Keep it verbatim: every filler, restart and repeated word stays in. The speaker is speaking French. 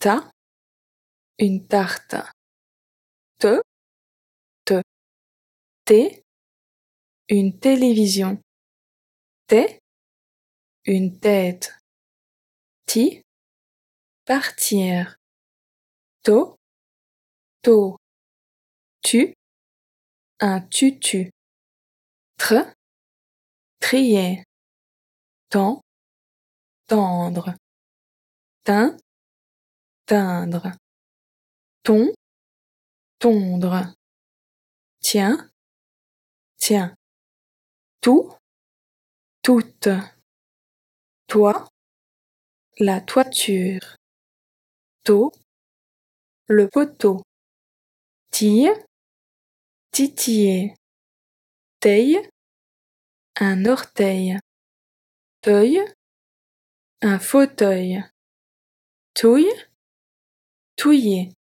Ta, une tarte. Te, te. Té, une télévision. Té, une tête. Ti, partir. To, to. Tu, un tutu. Tr, trier. Tan, tendre. Tin, teindre. Ton, tondre. Tiens, tiens. Tout, toute. Toi, la toiture. To, le poteau. Tille, titiller. Teille, un orteil. Teuil, un fauteuil. Touille, touiller.